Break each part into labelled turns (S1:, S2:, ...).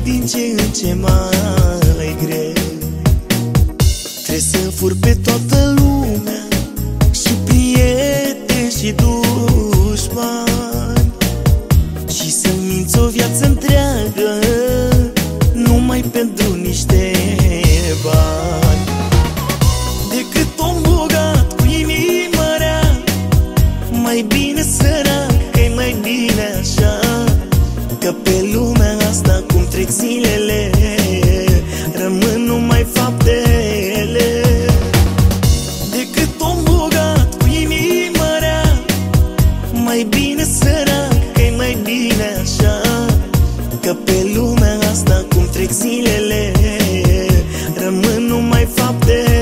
S1: din ce în ce mai greu. Trebuie să fur pe toată lumea, și prieteni și dușmani, și să-mi minți o viață întreagă numai pentru niște bani. Decât om bogat cu inima rea, mai bine sărac, că-i mai bine așa. Că pe lumea asta cum trec zilele, rămân numai faptele. Decât om bogat cu inima rea, mai bine sărac, că-i mai bine așa. Că pe lumea asta cum trec zilele, rămân numai faptele.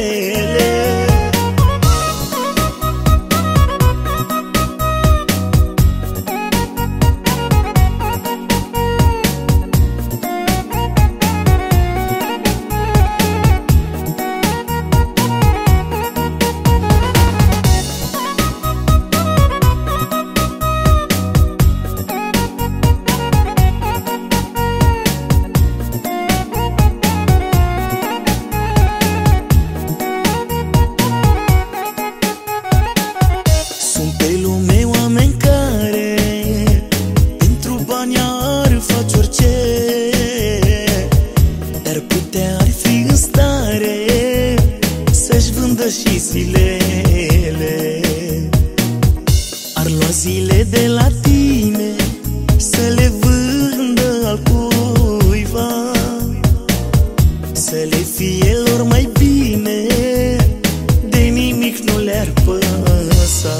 S1: Sunt pe lume oameni care pentru bani ar face orice, dar putea ar fi în stare să-și vândă și zilele. Ar lua zile de la tine să le vândă al cuiva, să le fie lor mai bine, de nimic nu le-ar păsa.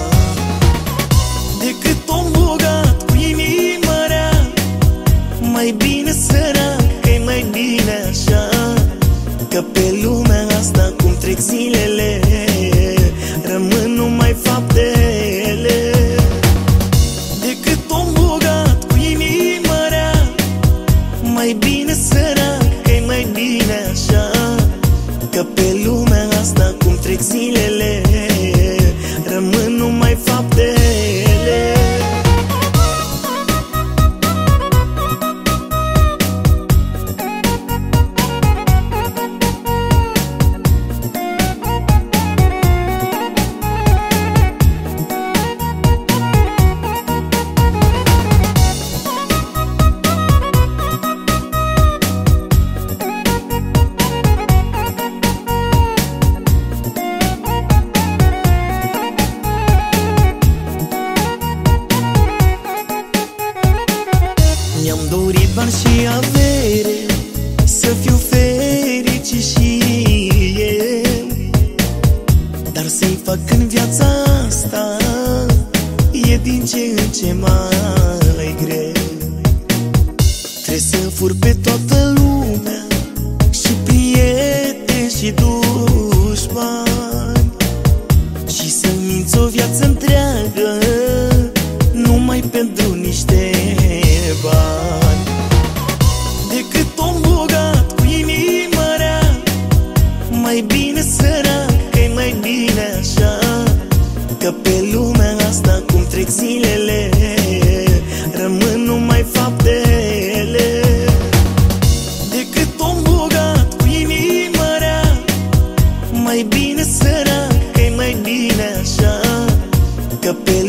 S1: Decât om bogat cu inima rea, mai bine sărac, că-i mai bine așa. Că pe lumea asta cum trec zilele, rămân numai faptele. Decât om bogat cu inima rea, mai bine sărac, că-i mai bine așa. Că pe lumea asta cum trec zilele, rămân numai faptele. Mi-am dorit bani și avere, să fiu fericit și eu, dar să-i fac în viața asta e din ce în ce mai greu. Trebuie să fur pe toată lumea, și prieteni și dușmani, și să-mi minți o viață întreagă numai pentru niște bani. Decât om bogat cu inima rea, mai bine sărac, că-i mai bine așa. Că pe lumea asta cum trec zilele, rămân numai faptele. Decât om bogat cu inima rea, mai bine sărac, că-i mai bine așa. Că pe